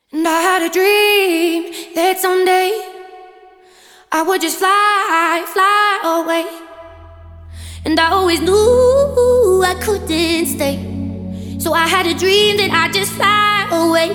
And I had a dream that someday I would just fly away. And I always knew I couldn't stay, so I had a dream that I'd just fly away.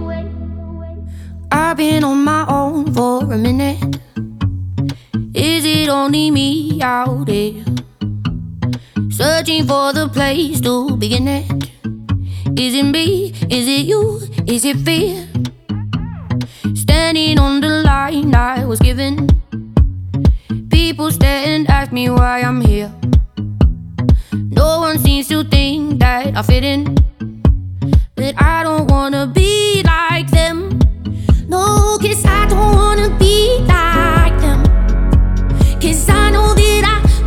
I've been on my own for a minute. Is it only me out there, searching for the place to begin it? Is it me? Is it you? Is it fear? Standing on the line I was given, people stare and ask me why I'm here. No one seems to think that I fit in, but I don't wanna be like them. No, 'cause I don't wanna be like them. 'Cause I know that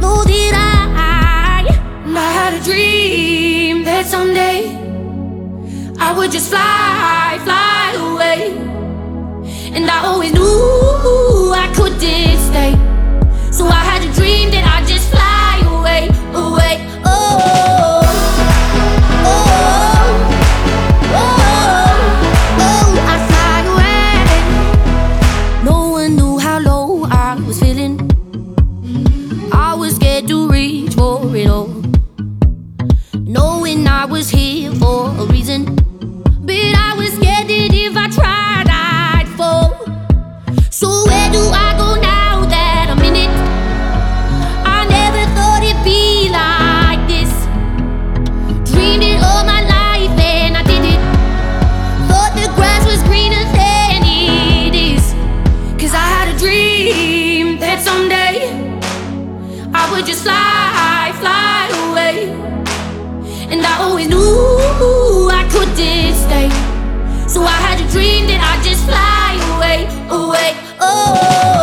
and I had a dream that someday I would just fly away. And I always knew I couldn't stay, so I had a dream that I'd just fly away. I'd fly away. No one knew how low I was feeling. I was scared to reach for it all, knowing I was here for a reason. But I was scared that if I tried, I'd fall. So where do I go now that I'm in it? I never thought it'd be like this. Dreamed it all my life and I did it. Thought the grass was greener than it is. 'Cause I had a dream that someday I would just fly away. And I always knew I couldn't stay, so I had a dream that I'd just fly away.